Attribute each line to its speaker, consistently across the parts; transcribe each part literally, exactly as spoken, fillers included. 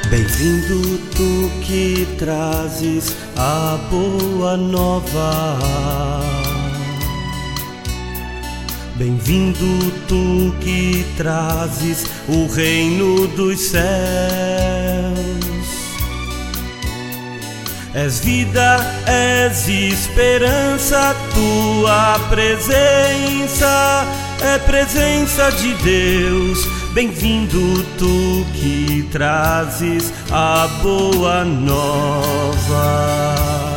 Speaker 1: Bem-vindo tu que trazes a boa nova. Bem-vindo tu que trazes o reino dos céus. És vida, és esperança, tua presença é presença de Deus. Bem-vindo tu que trazes a boa nova.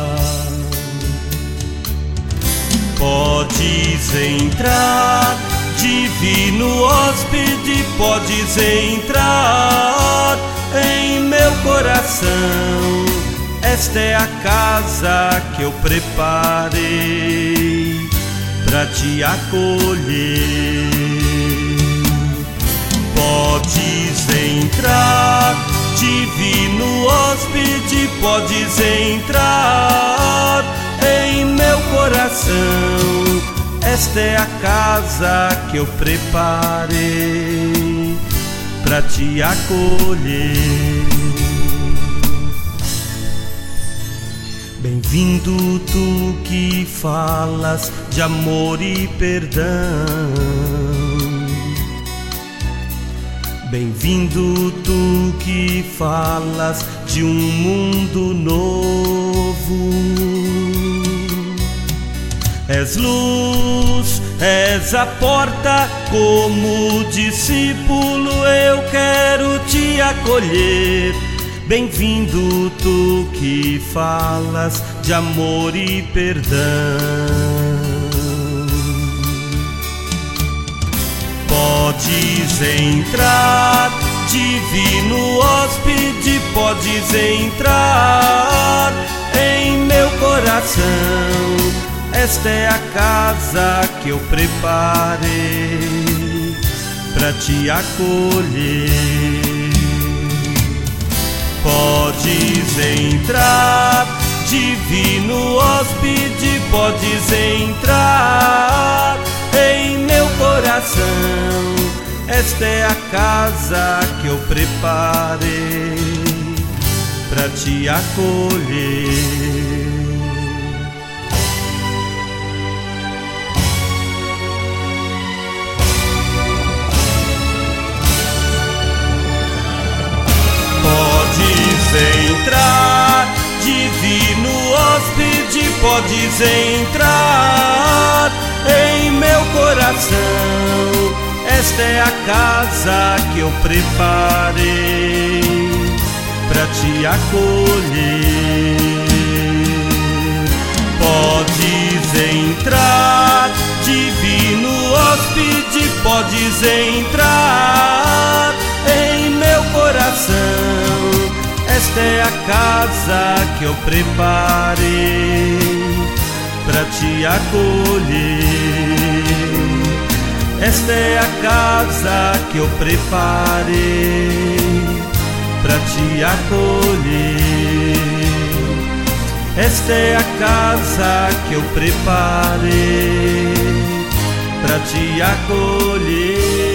Speaker 1: Podes entrar, divino hóspede, podes entrar em meu coração. Esta é a casa que eu preparei para te acolher. Podes entrar, divino hóspede, podes entrar em meu coração. Esta é a casa que eu preparei para te acolher. Bem-vindo tu que falas de amor e perdão. Bem-vindo tu que falas de um mundo novo. És luz, és a porta, como discípulo eu quero te acolher. Bem-vindo tu que falas de amor e perdão. Podes entrar, divino hóspede, podes entrar em meu coração. Esta é a casa que eu preparei para te acolher. Podes entrar, divino hóspede, podes entrar em meu coração. Esta é a casa que eu preparei para te acolher. Podes entrar, divino hóspede, podes entrar em meu coração. Esta é a casa que eu preparei para te acolher. Podes entrar, divino hóspede, podes entrar em meu coração. Esta é a casa que eu preparei para te acolher. Esta é a casa que eu preparei para te acolher. Esta é a casa que eu preparei para te acolher.